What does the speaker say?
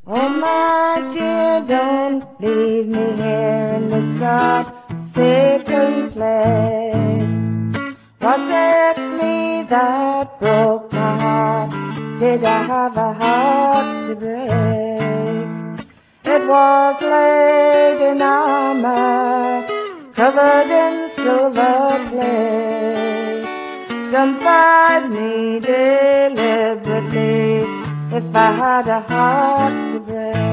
Oh, my dear, don't leave me here in this forsaken place. Was it me that broke my heart? Did I have a heart to break? It was laid in armor, covered in silver plate, done by me deliberately. If I had a heart to break,